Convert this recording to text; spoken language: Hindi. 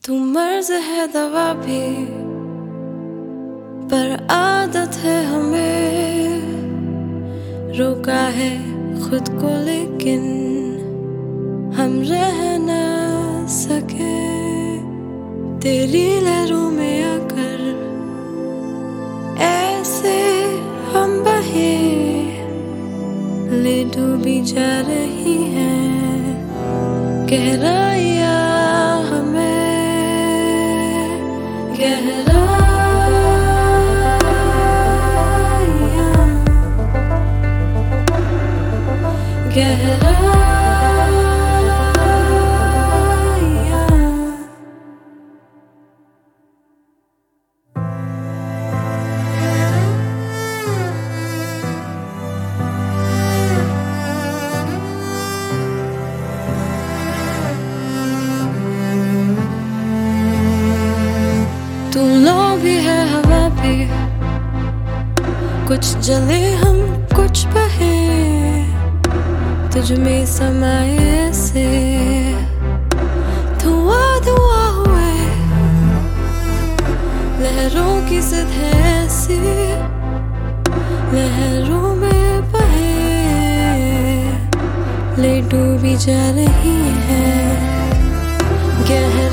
तू मर्ज है दवा भी, पर आदत है हमें रोका है खुद को, लेकिन हम रह न सके। तेरी लहरों में आकर ऐसे हम बहे, ले डूबी जा रही हैं गहराइयाँ हमें, गहराइयाँ गहराइयाँ। तू लो भी है हवा भी, कुछ जले हम कुछ बहे, तुझ में समाए ऐसे धुआं धुआं हुए। लहरों की जिद है ऐसी, लहरों में बहे, ले डूबी जा रही है गहराइयाँ।